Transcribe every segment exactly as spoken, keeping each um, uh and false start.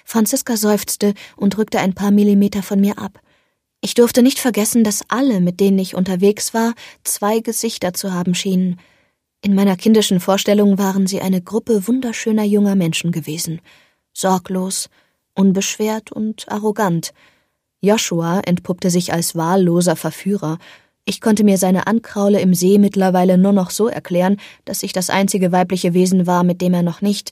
Franziska seufzte und rückte ein paar Millimeter von mir ab. Ich durfte nicht vergessen, dass alle, mit denen ich unterwegs war, zwei Gesichter zu haben schienen. In meiner kindischen Vorstellung waren sie eine Gruppe wunderschöner junger Menschen gewesen. Sorglos, unbeschwert und arrogant. Joshua entpuppte sich als wahlloser Verführer. Ich konnte mir seine Ankraule im See mittlerweile nur noch so erklären, dass ich das einzige weibliche Wesen war, mit dem er noch nicht...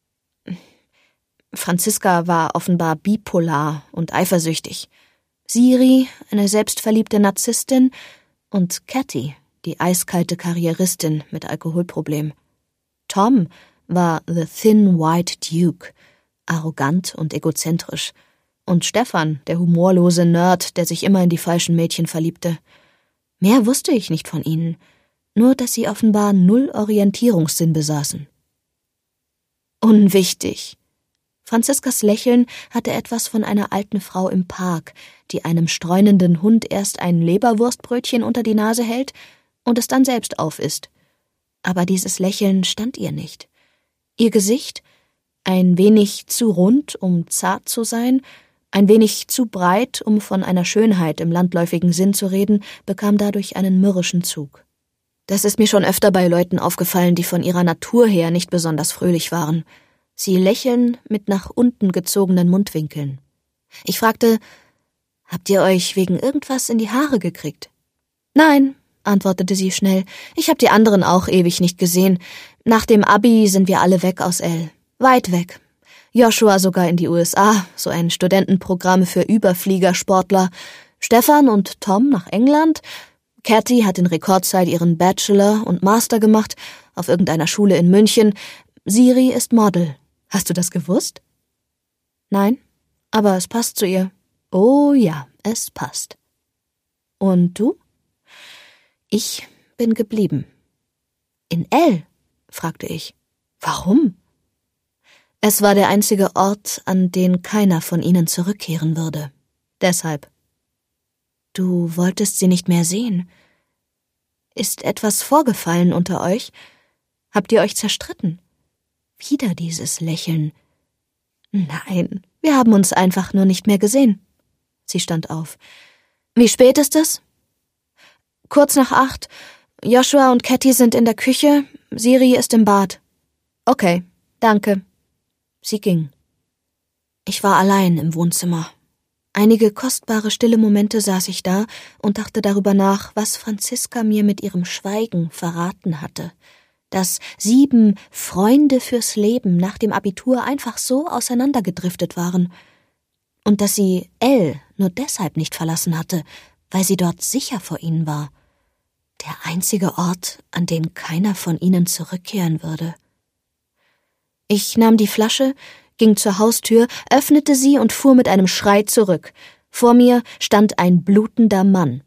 Franziska war offenbar bipolar und eifersüchtig. Siri, eine selbstverliebte Narzisstin, und Cathy, die eiskalte Karrieristin mit Alkoholproblem. Tom war the thin white Duke, arrogant und egozentrisch. Und Stefan, der humorlose Nerd, der sich immer in die falschen Mädchen verliebte. Mehr wusste ich nicht von ihnen, nur dass sie offenbar null Orientierungssinn besaßen. Unwichtig. Franziskas Lächeln hatte etwas von einer alten Frau im Park, die einem streunenden Hund erst ein Leberwurstbrötchen unter die Nase hält und es dann selbst aufisst. Aber dieses Lächeln stand ihr nicht. Ihr Gesicht, ein wenig zu rund, um zart zu sein, ein wenig zu breit, um von einer Schönheit im landläufigen Sinn zu reden, bekam dadurch einen mürrischen Zug. Das ist mir schon öfter bei Leuten aufgefallen, die von ihrer Natur her nicht besonders fröhlich waren. Sie lächeln mit nach unten gezogenen Mundwinkeln. Ich fragte, »Habt ihr euch wegen irgendwas in die Haare gekriegt?« »Nein«, antwortete sie schnell, »ich hab die anderen auch ewig nicht gesehen. Nach dem Abi sind wir alle weg aus L. Weit weg. Joshua sogar in die U S A, so ein Studentenprogramm für Überfliegersportler. Stefan und Tom nach England. Cathy hat in Rekordzeit ihren Bachelor und Master gemacht, auf irgendeiner Schule in München. Siri ist Model. Hast du das gewusst?« »Nein, aber es passt zu ihr.« »Oh ja, es passt.« »Und du?« »Ich bin geblieben.« »In L?« fragte ich. »Warum?« »Es war der einzige Ort, an den keiner von ihnen zurückkehren würde. Deshalb.« »Du wolltest sie nicht mehr sehen. Ist etwas vorgefallen unter euch? Habt ihr euch zerstritten?« Wieder dieses Lächeln. »Nein, wir haben uns einfach nur nicht mehr gesehen.« Sie stand auf. »Wie spät ist es?« »Kurz nach acht. Joshua und Cathy sind in der Küche, Siri ist im Bad.« »Okay, danke.« Sie ging. Ich war allein im Wohnzimmer. Einige kostbare stille Momente saß ich da und dachte darüber nach, was Franziska mir mit ihrem Schweigen verraten hatte. Dass sieben Freunde fürs Leben nach dem Abitur einfach so auseinandergedriftet waren. Und dass sie L nur deshalb nicht verlassen hatte, weil sie dort sicher vor ihnen war. Der einzige Ort, an den keiner von ihnen zurückkehren würde. Ich nahm die Flasche, ging zur Haustür, öffnete sie und fuhr mit einem Schrei zurück. Vor mir stand ein blutender Mann.